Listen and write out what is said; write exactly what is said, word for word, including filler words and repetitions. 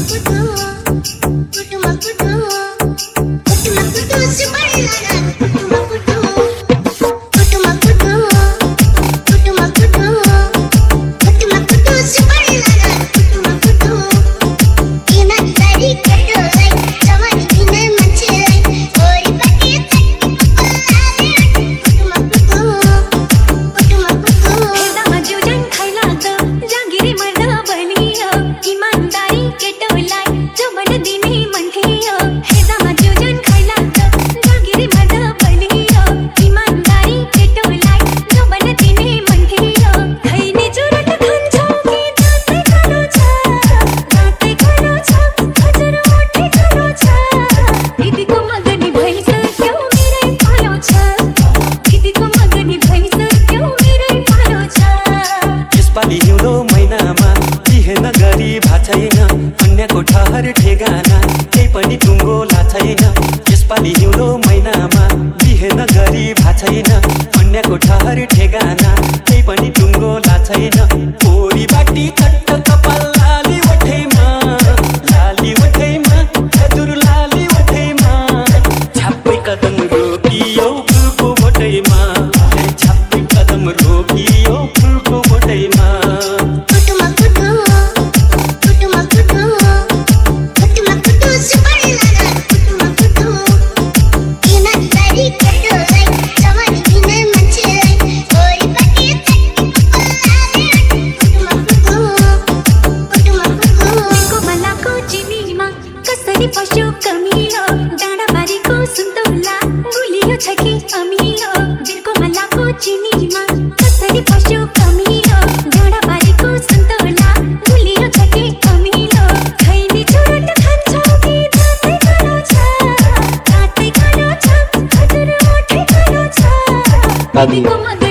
अन्यको ठहर ठेगाना केही पनि टुङ्गो लाछैन। यसपालि हिउँदो महिनामा बिहे नगरी भाछैन। अन्यको ठहर ठेगाना केही पनि टुङ्गो लाछैन। पोरी बाटी चट्ट कपाल लाली ओठैमा, लाली ओठैमा, हजुर लाली ओठैमा। छाप्पै कदम रोकियो फुलको बोटैमा, छाप्पै कदम रोकियो फुलको बोटैमा। पशु कमी हो डाँडा बारीको सुन्तौला गुलियो छ कि अमी हो। बिर्को मलाको चिनीमा कसरी पशु कमी हो डाँडा बारीको सुन्तौला गुलियो छ कि अमी हो। खैनी चुरोट खान्छौ कि दाँतै खानु छ, दाँतै खानु छ, हजुर ओठै खानु छ।